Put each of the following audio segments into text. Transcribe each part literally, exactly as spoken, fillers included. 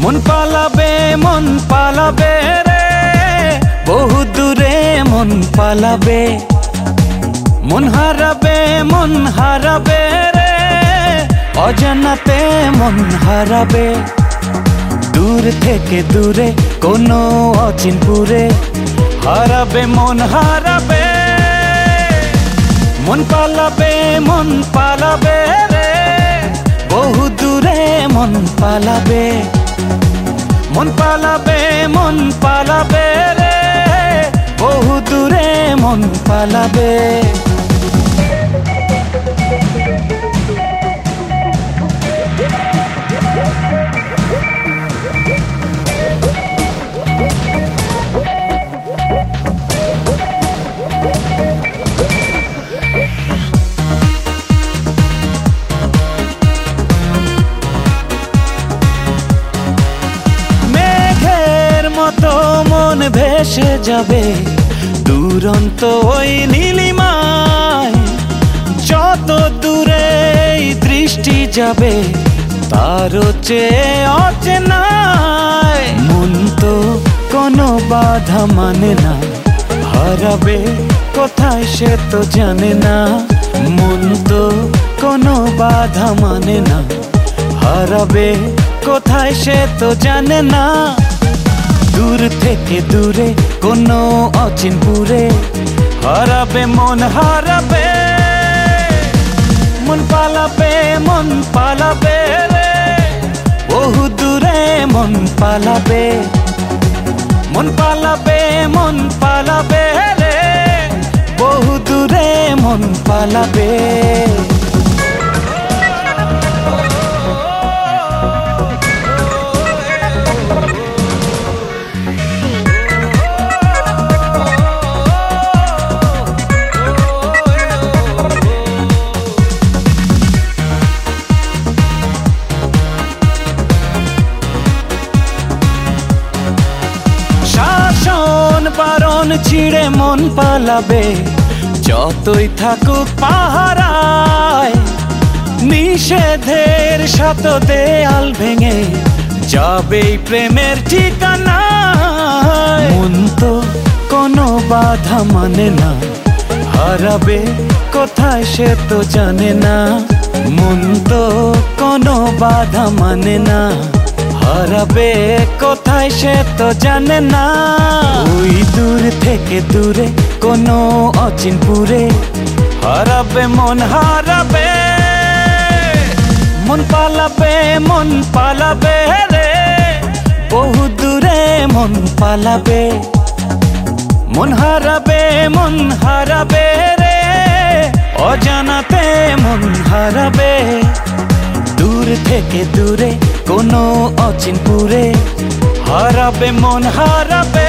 মন পালাবে মন পালাবে রে, বহু দূরে মন পালাবে। মন হারাবে মন হারাবে রে, অজানাতে মন হারাবে। দূর থেকে দূরে কোনো অচিনপুরে হারাবে মন হারাবে। মন পালাবে মন পালাবে রে, বহু দূরে মন পালাবে। মন পালাবে মন পালাবে রে, বহু দূরে মন পালাবে। মতো মন ভেসে যাবে দুরন্ত ওই নীলিমায়, যত দূরে দৃষ্টি যাবে তারও চেয়ে অচেনায়। মন তো কোনো বাধা মানে না, হারাবে কোথায় সে তো জানে না। মন তো কোনো বাধা মানে না, হারাবে কোথায় সে তো জানে না। দূর থেকে দূরে কোনো অচিনপুরে হারাবে মন হারাবে। মন পালাবে মন পালাবে রে, বহু দূরে মন পালাবে। মন পালাবে মন পালাবে রে, বহু দূরে মন পালাবে। বারণ ছিঁড়ে মন পালাবে, যতই থাকুক পাহারায়। নিষেধের শত দেয়াল ভেঙে যাবে প্রেমের ঠিকানায়। মন তো কোনো বাধা মানে না, হারাবে কোথায় সে তো জানে না। মন তো কোনো বাধা মানে না, হারাবে কোথায় সে তো জানে না। ওই দূর থেকে দূরে কোনো অচিনপুরে হারাবে মন হারাবে। মন পালাবে মন পালাবে রে, বহু দূরে মন পালাবে। মন হারাবে মন হারাবে রে, অজানাতে মন হারাবে। দূর থেকে দূরে কোনো অচিনপুরে হারাবে মন হারাবে।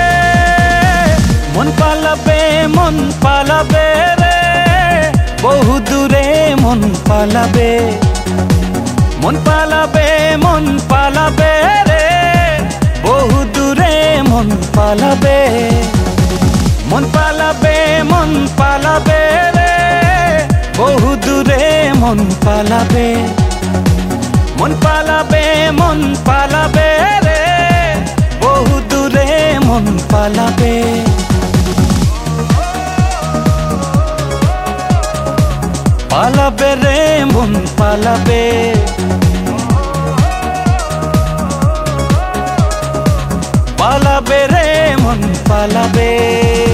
মন পালাবে মন পালাবে রে, বহু দূরে মন পালাবে। মন পালাবে মন পালাবে রে, বহু দূরে মন পালাবে। মন পালাবে মন পালাবে রে, বহু দূরে মন পালাবে। মন পালাবে মন পালাবে রে, বহু দূরে মন পালাবে। পালাবে রে মন পালাবে। পালাবে রে মন পালাবে।